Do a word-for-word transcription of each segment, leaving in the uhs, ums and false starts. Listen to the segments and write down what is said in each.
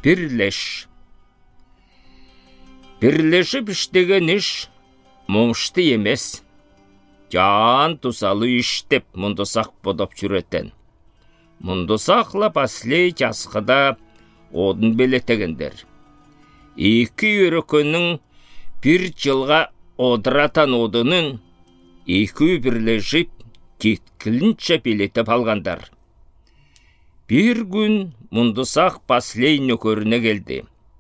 Бірлеш. Бірлешіп іштеген іш момышты емес. Жан тусалы іштеп мұндысақ бодап жүретін. Мұндысақла паслей жасқыда одын белетегендер. Екі өрекөнің бір жылға одыратан одының екі бірлешіп кеткілінше белетіп алғандар. Bir gün мұндысақ паслей нөкөріне келді.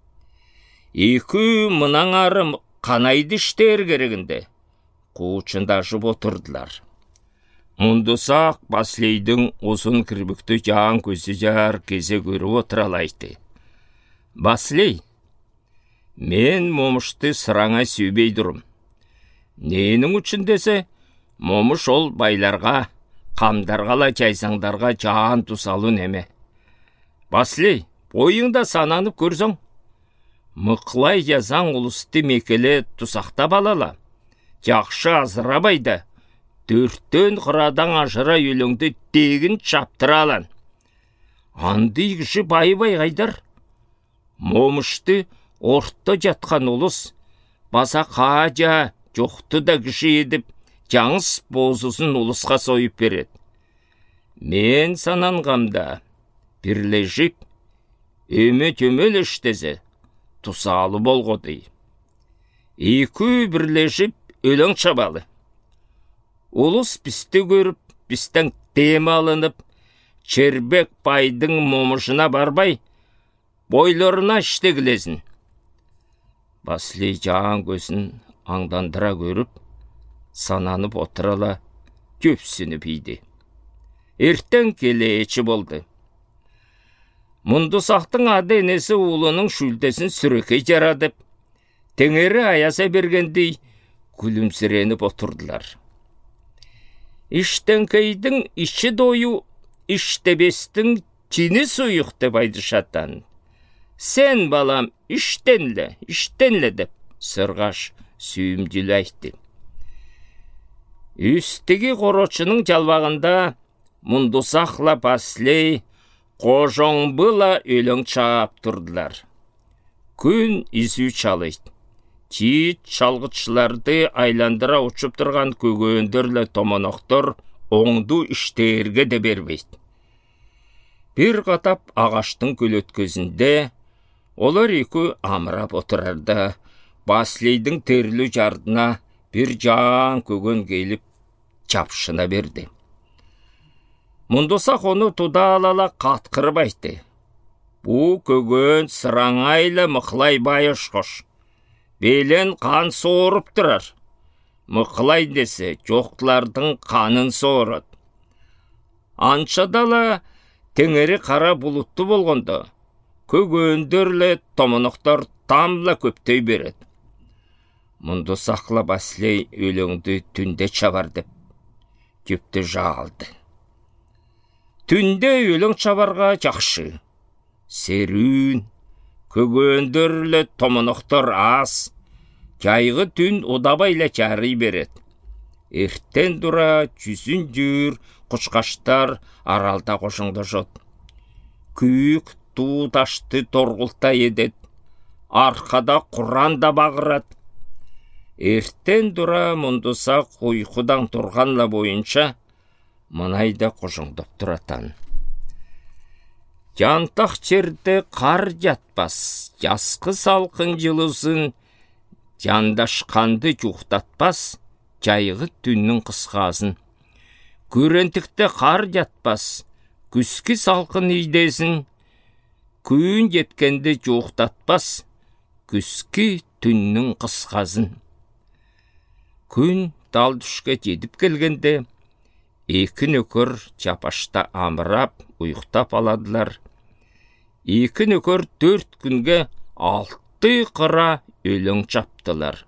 Екі мұнан ары қанайды іштер керегінде. Қуычындашып отырдылар. Мұндысақ паслейдің ұзын кірбікті жан көзі жар кезе көріп отыралайды. Паслей, мен момышты сыраңа сүйбей тұрым. Ненің үшін десе, момыш ол байларға, қамдарғала жайсаңдарға жан тусалы неме. Паслей, бойыңда сананып көрсің. Мұқлай жазаң ұлысты мекеле тусақта балала. Жақшы азырабайды. Төрттен қырадан ажыра өліңді тегін чаптыра алан. Анды кіші бай-бай қайдар. Момышты ортта жатқан ұлыс. Баса қажа жоқты да кіші едіп, жаңыз бозысын ұлысқа сойып береді. Мен сананғамда бірлешіп, өме-төмел іштезе, тусалы болғыды. Екі бірлешіп өлің чабалы. Улыс бізді көріп, біздің тем алынып, Чербек байдың момышына барбай, бойларына іштегілесін. Паслей жан көзін аңдандыра көріп, сананып отырала, көпсініп ейді. Ертен келеечі болды. Мұндысақтың ады енесі ұлының шүлдесін сүрекей жарадып, теңері аяса бергендей күлімсіреніп отырдылар. Іштенкейдің іші дойу, іштебестің чini сұйық деп айдышаттан. Сен балам іштенле, іштенле деп сырғаш сүйімділі айтты. Үстігі қорочының жалбағында мұндысақла паслей қожоң бұла өлің чап тұрдылар. Күн изүү чалайды. Чиит чалғытшыларды айландыра ұчып тұрған көгөндірлі томоноқтор оңду іштерге де бербейді. Bir қатап ағаштың көлөткөзінде олар екі амырап отырарда, Паслейдің терлі жардына бір жан көгөн келіп чапшына берді. Мұндысақ оны туда алала қатқырып айтты. Бұ көгөн сыраңайлы мұқлай байыш қош. Белен қан соғырып тұрар. Мұқлай десе жоқтылардың қанын соғырады. Аншадала теңері қара бұлытты болғанда, көгөндірлі томынықтар тамла көптей береді. Мұндысақла Паслей өлеңді түнде чабар деп, көпті жалды. Түнде өлің чабарға жақшы. Серүүн, көгөндірлі томынықтар аз, жайғы түн одабайлы жарый береді. Ертен дура жүзін жүр, құшқаштар аралда қошыңды жот. Күйік туыташты торғылта едет, арқада құранда бағырат. Ертен дура мұндысақ ұйқыдан тұрғанла бойынша, мұнайда қошыңдып тұратан. Жантақ жерде қар жатпас, жасқы салқын жылысын, жандашқанды жуқтатпас, жайғы түннің қысқасын. Көрентікті қар жатпас, күскі салқын идесін, күн жеткенді жуқтатпас, күскі түннің қысқасын. Күн дал түшке жетіп келгенде, екі нөкөр жапашта амырап, ұйықтап аладылар. Екі нөкөр төрт күнге алты қыра өлің чаптылар.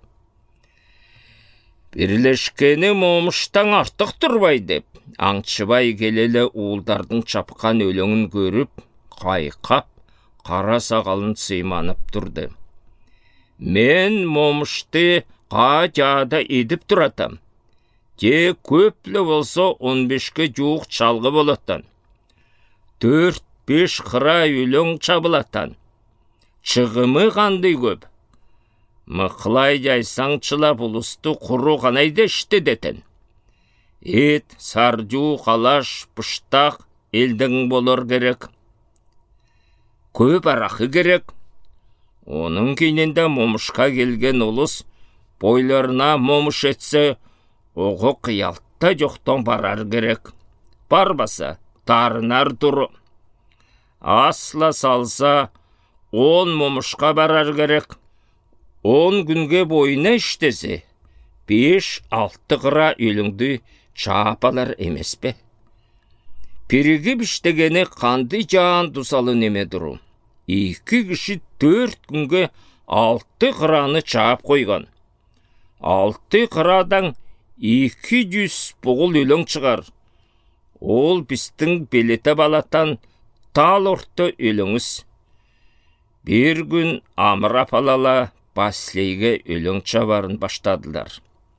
Бірлешкені момыштан артық тұрбай деп, аңшыбай келелі уылдардың чапқан өліңін көріп, қайқап, қара сағалын сыйманып тұрды. Мен момышты қажада едіп тұратам. Те көплі болса он бешке жуық чалғы болаттан. Төрт беш қыра өлің чабылаттан. шығымы қандай көп. Мықлай жайсаңчылап ұлысты құру қанайды ішті детін. Ет, саржу, қалаш, пұштақ елдің болыр керек. Көп арақы керек. Оның кейненде момышқа келген ұлыс бойларына момыш етсе, оғы қиялтта жоқтан барар керек. Барбаса, тарынар тұры. Асла салса, он момышқа барар керек. Он күнге бойына іштесе, беш алты қыра өліңді чапалар емес пе? Переге біштегені қанды жан тұсалы неме дұру. Екі кіші төрт күнге алты қыраны чап қойған. Алты қырадан екі жүз бұғыл өлің шығар. Ол біздің белеті балатан тал орты өліңіз. Bir gün Amra palala Баслейге өлің чабарын баштадылар.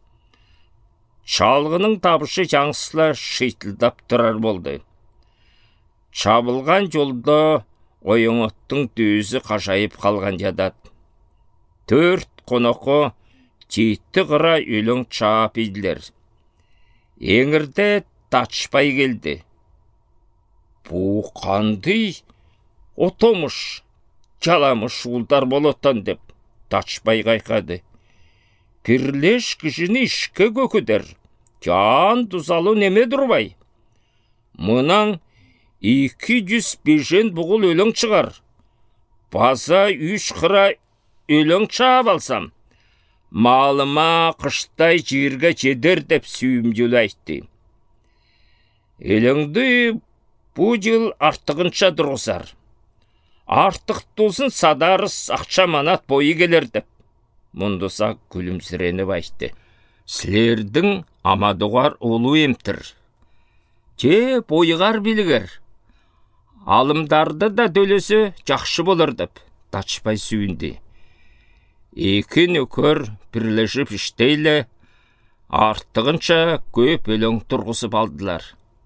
Шалғының табышы жаңсыла шейтілдап тұрар болды. Чабылған жолда ойыңыттың дөзі қажайып қалған жадат. Төрт қонақы жетті қыра өлің чап еділер. Еңірде тачпай келді. Бұ қандай отомыш, жаламыш ұлдар болоттан деп тачпай қайқады. Пірлеш кішіні ішкі көкідер. Жан тұзалы неме дұрбай. Мұнан екі жүз бежен бұғыл өлің шығар. База үш қыра өлің чап алсам, малыма қыштай жерге жедер деп сүйімділі айтты. Өліңді бұ жыл артығынша дұрғызар. Артық тұлсын садарыс ақша манат бойы келер деп. Мұндыса күлімсіреніп айтты. Сілердің амадуғар олу емтір. Же бойығар білігер. Алымдарды да дөлесі жақшы болыр деп тачпай сүйінді. Екі нөкөр бірлешіп іштейлі артығынша көп өлің тұрғысып алдылар.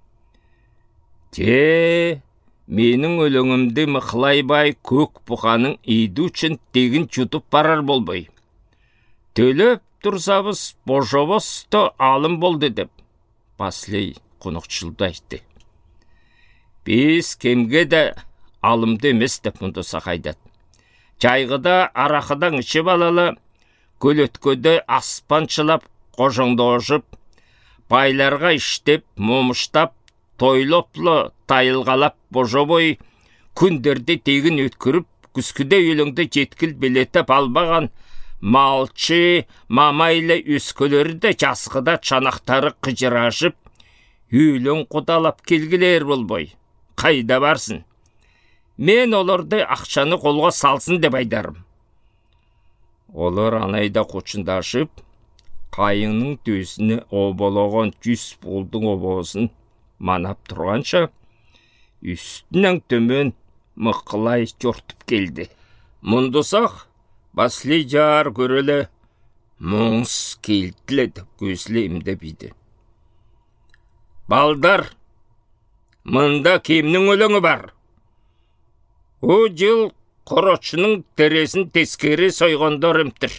Же менің өліңімді мықлайбай көк бұқаның иді үшін тегін жұтып барар болбай. Төліп тұрсабыз божабысты алым болды деп Баслей қонықшылды айтты. Біз кемге де алымды емес деп мұнды сақайдат. Жайғыда арақыдан ішіп алалы, көлөткөді аспаншылап қожыңды ожып, байларға іштеп, момыштап, тойлоплы тайылғалап божабой, күндерді тегін өткіріп, күскіде өліңді жеткіл білетіп албаған малчы, мамайлы өскөлері де жасқыда чанақтары қыжырашып, өлің құдалап келгілер болбой. Қайда барсын? Мен оларды ақшаны қолға салсын деп айдарым. Олар анайда қочындашып, қайыңның төсіне оболаған жүз болдың обосын манап тұрғанша, үстінен төмен мықылай жортып келді. Мұндысақ, Баслей жар көрілі мұңыз келтіледі көзілі емді бейді. Балдар, мұнда кемнің өліңі бар. О жыл құрочының тересін тескері сойғандар емтір.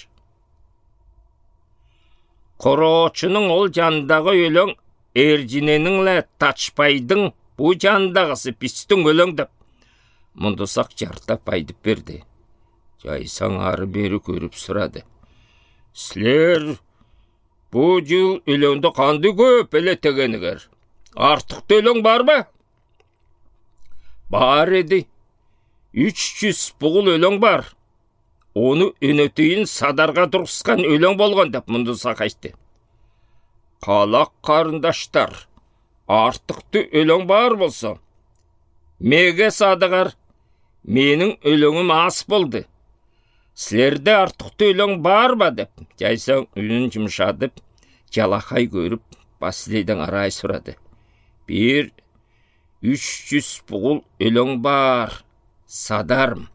Құрочының ол жандағы өлің Эржиненіңлі тачпайдың бұ жандағысы пістің өлің деп. Мұндысақ жартап айдып берді. Жайсаң ары бері көріп сұрады. Сілер, бұ жыл өлеңді қанды көп әлі тегенігер. Артықты өлең бар ба? Бар еді. Үш жүз бұғыл өлең бар. Оны өнетейін садарға тұрғысқан өлең болған деп мұнды сақайды. Қалақ қарындаштар, артықты өлең бар болса, меге садығар, менің өлеңім ас болды. Сілерде артықты өлең бар ба деп, жайсаң үнін жұмшадып, жалақай көріп, Баслейдің арай сұрады. Bir, үш жүз бұғыл өлең бар, садарым.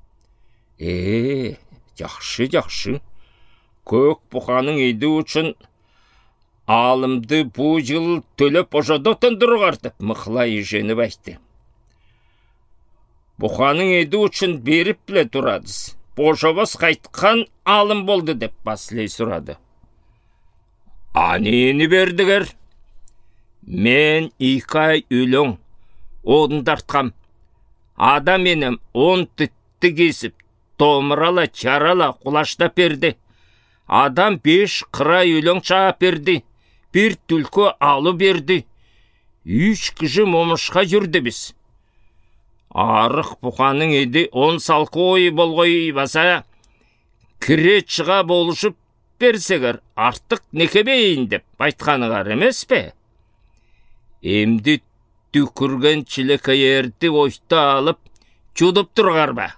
Е, жақшы, жақшы. Көк бұқаның еді үшін алымды бұ жыл төліп ожады тұндырғар деп Мықлай женіп айтты. Бұқаның еді үшін беріп біле тұрадыз. Божабас қайтқан алым болды деп Баслей сұрады. А нені бердігер? Мен екі ай өлің, одын тартқам. Адам менім он тітті кесіп, томырала, чарала, құлаштап берді. Адам беш қыра өлің чағап берді. Bir түлкі алы берді. Үш кіші момышқа жүрді біз. Арық бұқаның еді он салқы ойы болғой баса, кіре чыға болышып берсегір, артық некебейін деп айтқанығар емес пе? Емді түкірген чілекайерді ойта алып, чудып тұрғар ба?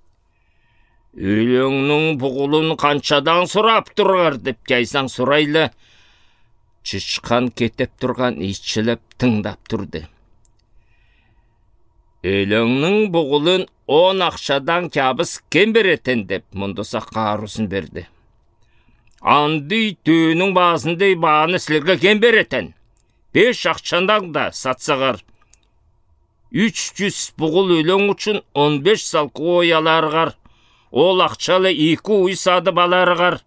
Өлеңнің бұғылын қаншадан сұрап тұрғар деп жайсаң сұрайлы, Чышқан кетіп тұрған итшіліп тыңдап тұрды. Өлеңнің бұғылын он ақшадан кабыс кем беретен деп мұндысақ қарусын берді. Анды түйінің басындай бағаны сілерге кем беретен. Беш ақшадан да сатсағар. Үч жүз бұғыл өлең үшін он беш салқы ояларғар. Ол ақшалы екі уй сады баларғар.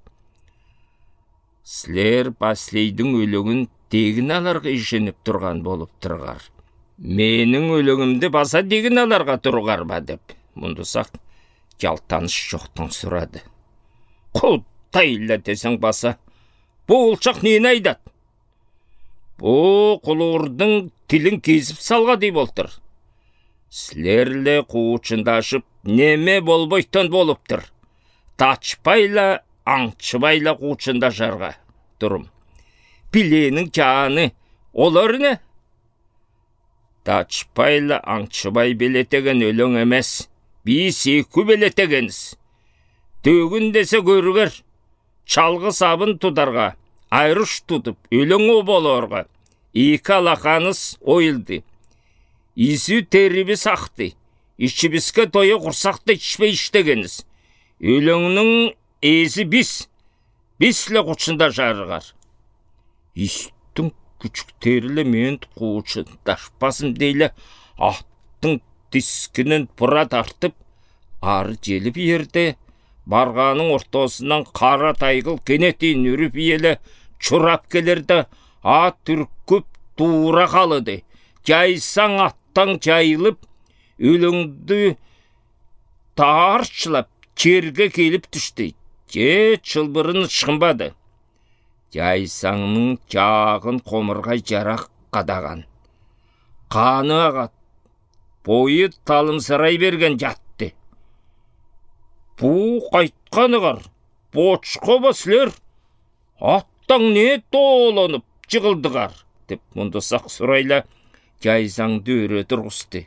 Сілер Баслейдің өлеңін тегін аларға ішеніп тұрған болып тұрғар. Менің өлеңімді баса тегін аларға тұрғар ба деп, мұндысақ жалтаныш жоқтың сұрады. Құттайлы десің баса, бұл ұлшақ нені айдат? Бұл құлғырдың тілін кезіп салға деп олтыр. Сілерлі қуычында ашып, неме болбойтын болып тұр. Тачпайла, аңчыбайла қуычында жарға тұрым. Пиленің каны олар не? Тачпайла аңчыбай белетеген өлің емес, бейс екі белетегеніз. Төгін десе көрігер, чалғы сабын тұдарға, айрыш тұтып, өлің о болорға. Екі алақаныз ойылды. Исі терібі сақты, ішібіске тойы құрсақты ішпей іштегеніз. Өліңнің езі біз, бізлі құчында жарығар. Истің күчік терілі мен құчындашпасым дейлі, аттың тискінін бұра тартып, ары желіп ерді, барғаның ортасынан қара тайғыл кенетейін үріп елі чұрап келерді, ат үркіп тура қалыды. Жайсаң аттан жайылып, өліңді таршылап, черге келіп түшті. Же чылбырын шықпады. Жайсаңның жағын қомырғай жарақ қадаған. Қаны ағат, бойы талымсырай берген жатты. Бұ қайтқанығар, боçқа басылер, аттан не толанып жығылдығар, деп мұндысақ сұрайла жайсаңды өрі тұрғысты.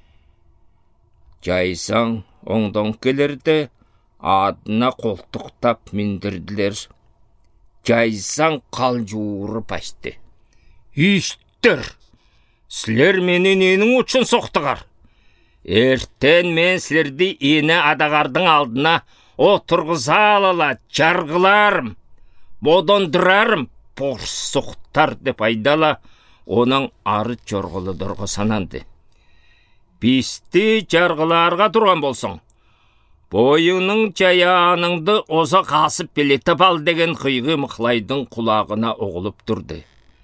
Жайсаң оңдан келерді, адына қолтықтап міндірділер. Жайсаң қал жуырып ашты. Иштір, сілер мені ненің үшін соқтығар? Ертен мен сілерді ені адағардың алдына отырғыза алала, жарғыларым, бодондырарым, борс соқтар деп айдала, оның ары жорғылы дұрғы сананды. Бісті жарғыларға тұрған болсың, бойыңның жаяғаныңды оза қасып белетіп ал деген қиғы Мықлайдың құлағына оғылып тұрды.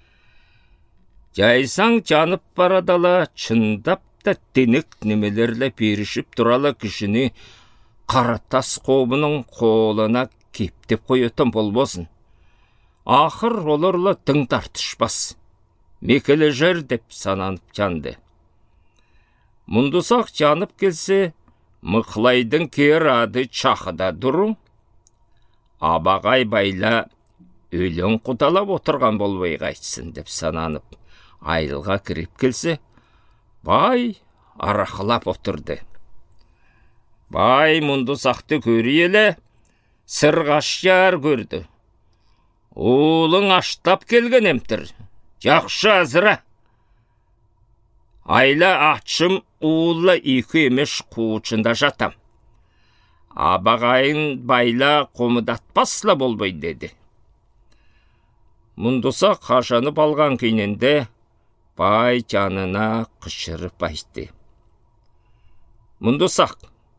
Жайсаң жанып барадала, чындап та тенек немелерлі перішіп тұралы кішіні қаратас қобының қолына кептеп қойытын болбосын. Ақыр оларла тың тартышпас. Мекелі жер деп сананып жанды. Мұндысақ жанып келсе, Мықлайдың кер ады чақыда дұру. Абағай байла өлің құдалап отырған болбай қайтсын деп сананып, айылға кіріп келсе, бай арақылап отырды. Бай мұндысақты көрелі, сырғашяр көрді. Олың аштап келген емтір, жақшы азыра. Айла атшым уылла екі емеш қуычында жатам. Абағайын байла қомыдатпасла болбай деді. Мұндыса қашанып алған кейненде бай жанына қышырып айтты. мұндысақ.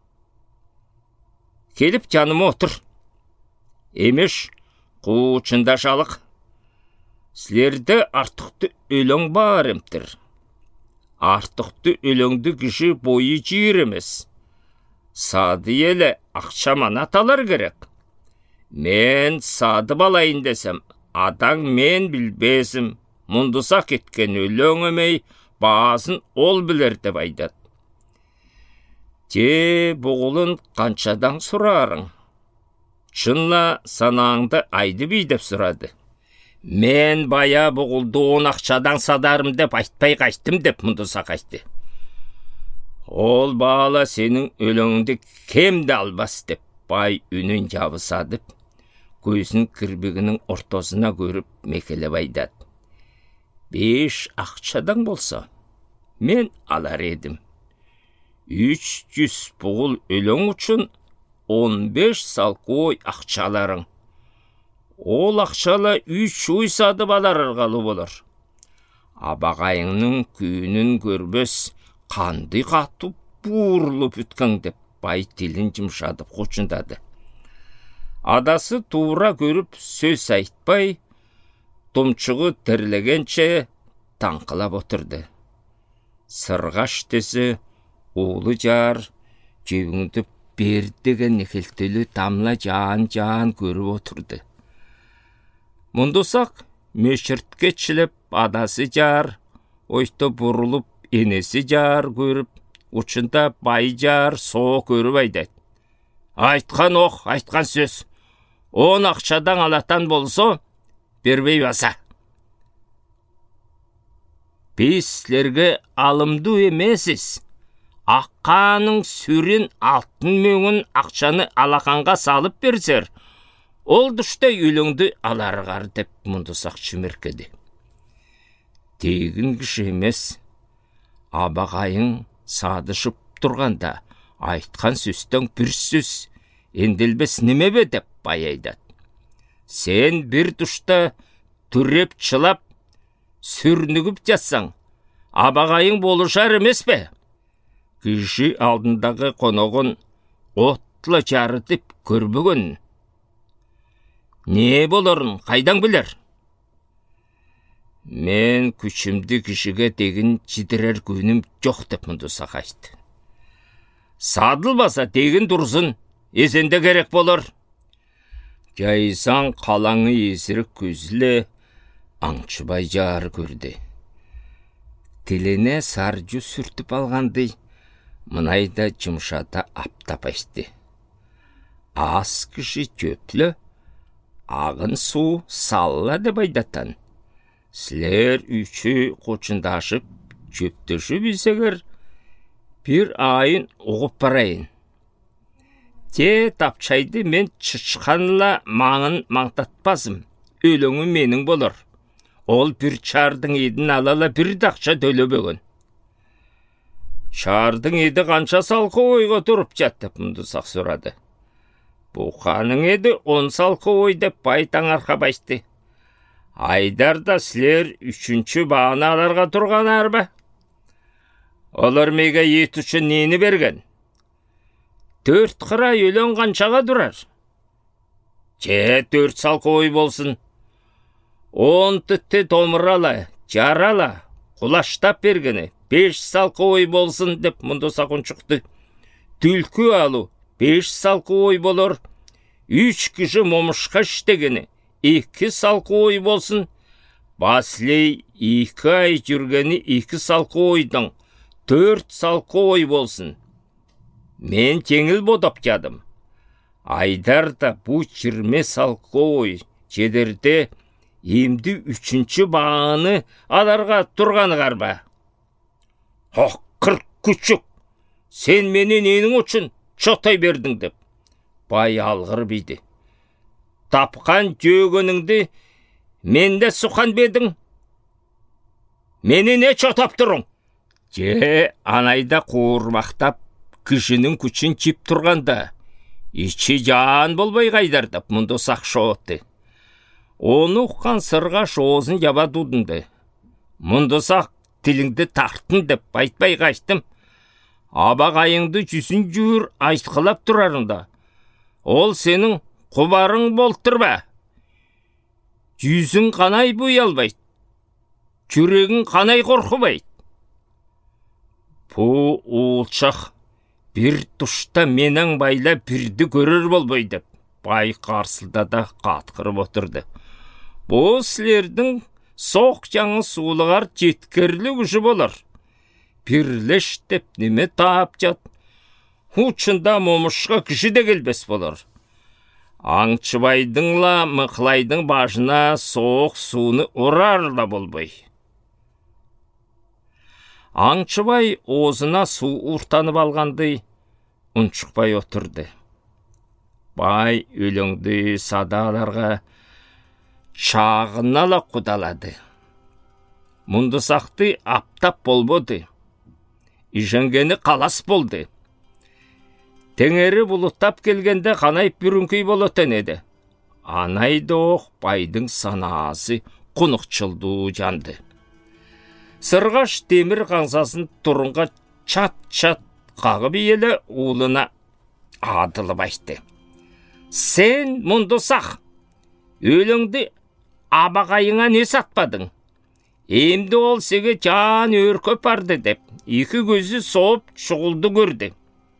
Келіп жаныма отыр. Емеш, қуычында жалық. Сілерді артықты өлің бар емтір. Артықты өліңді кіші бойы жиыр емес. Сады елі ақшаман аталар керек. Мен сады балайын десем, адаң мен білбесім, мұндысақ кеткен өлің емей, базын ол білер деп айдады. Те бұғылын қаншадан сұрарың? Шынла санаңды айды бейдеп сұрады. Мен бая бұғылды он ақшадан садарым деп айтпай қайттым деп мұндысақ айтты. Ол бала сенің өліңді кемді албас деп бай үнін жабысадып, көзін кірбігінің ортасына көріп мекелеп айдады. Беш ақшадан болса, мен алар едім. Үч жүз бұғыл өлің үшін он беш салқой ақшаларың. Ол ақшала үч үй садып алар арғалы болар. Абағайыңның күйінін көрбес, қанды қатып бұрылып үткің деп бай тілін жымшадып қочындады. Адасы тура көріп сөз айтпай, тұмчығы тірлегенше таңқылап отырды. Сырғаш десі, олы жар, жеуіңді бердіген некелтілі тамла жан-жан көріп отырды. Мұндысақ мешіртке чіліп адасы жар, ойты бұрылып енесі жар көріп, ұшында бай жар со көріп айдайды. Айтқан оқ, айтқан сөз. Он ақшадан алатан болса, бербей баса. Беслерге алымды емесіз. Аққаның сүрін алтын мөңін ақшаны алақанға салып берсер, ол дұштай өліңді аларғар деп мұндысақ шүміркеді. Тегін кіші емес, абағайың садышып тұрғанда, айтқан сөстің бір сөз, енделбес неме бе деп бай айдады. Сен бір дұшта түреп чылап, сүрнігіп жатсаң, абағайың болышар емес бе? Кіші алдындағы қонағын отлы жарытып көрбігін. Не болырын, қайдан білер? Мен күшімді кішіге деген жидірер күнім жоқ деп мұндысақ айтты. Садылбаса деген дұрсын, есенде керек болыр. Жайсан қалаңы есірік көзілі аңшыбай жар көрді. Тіліне саржу сүртіп алғанды, мұнайда жымшата аптап айтты. Ас кіші көплі, ағын су салла деп айдаттан. Сілер үші қочындашып, жөптіші бізегір, бір айын оғып барайын. Те тапчайды мен чышқанла маңын маңтатпазым, өліңі менің болыр. Ол бір чардың едін алала бір дақша дөлі бөгін. Чардың еді қанша салқы ойға тұрып жаттып мұндысақ сұрады. Бұқаның еді он салқы ой деп байтан арқа басты. Айдарда сілер үшінші бағына аларға тұрған арба. Олар мега ет үшін нені берген? Төрт қыра өлен қаншаға тұрар? Че, төрт салқы ой болсын. Он түтті томырала, жарала, құлаштап бергені, беш салқы ой болсын деп мұндысақ шықты. Түлкі алу, беш салқы ой болыр. Үш кіші момышқа іштегені, екі салқы ой болсын. Баслей екі ай жүргені екі салқы ойдың, төрт салқы ой болсын. Мен теңіл бодап жадым. Айдарда бұ жиырме салқы ой жедерде емді үшінші бағаны аларға тұрғаны қарба. Хоқ, қырық күшік, сен мені ненің үшін шоқтай бердің деп. Бай алғыр бейді. Тапқан жөгініңді менде сұқан бедің. Мені не шотап тұрың? Же, анайда қуырмақтап, кішінің күшін чип тұрғанда, ичи жан болбай қайдардап, мұнды сақ шоғытты. Оны ұққан сырға шоғызын яба дудынды. Мұнды сақ тіліңді тартын деп айтпай қайттым. абағайыңды жүзін жүр айтқылап тұрарында. Ол сенің құбарың болттыр ба? Жүзің қанай бұйалбайды, жүрегің қанай қорқыбайды. Бұ уылшақ бір тұшта менің байла бірді көрер болбай деп, бай қарсылда да қатқырып отырды. Бұл сілердің соқ жаңы суылығар жеткерлі күші болар. Бірлеш деп неме тап жат, ұчында момышқа кіші де келбес болар. Аңшыбайдыңла Мықылайдың башына соқ суыны ұрарла болбай. Аңшыбай озына су ұртанып алғанды ұншықпай отырды. Бай өліңді садаларға шағынала құдалады. Мұндысақты аптап болбоды. Иженгені қалас болды. Теңері бұлыттап келгенде қанайып бүрінкей болатын еді. Анайды оқ байдың санасы құнықчылды жанды. Сырғаш темір қаңсасын тұрынға чат-чат қағып елі ұлына адылып айтты. Сен мұндысақ, өліңді абағайыңа не сатпадың? Емді ол сеге жан өркөп барды деп, екі көзі соғып шұғылды көрді.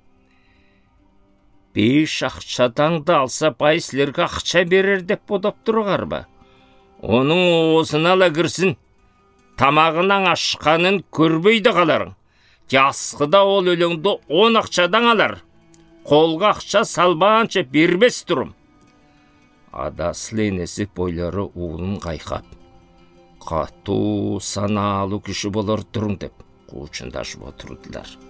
Беш ақшатаңды алса бай сілерге ақша берер деп бодап тұрғар ба? Оның оғысына ала кірсін, тамағынан ашқанын көрбейді қаларың. Жасқыда ол өлеңді он ақшадан алар. Қолға ақша салбанша бербес тұрым. Адасыл енесі бойлары уылын қайқап. Қату саналы күші болар тұрың деп қуышындашып отырдылар.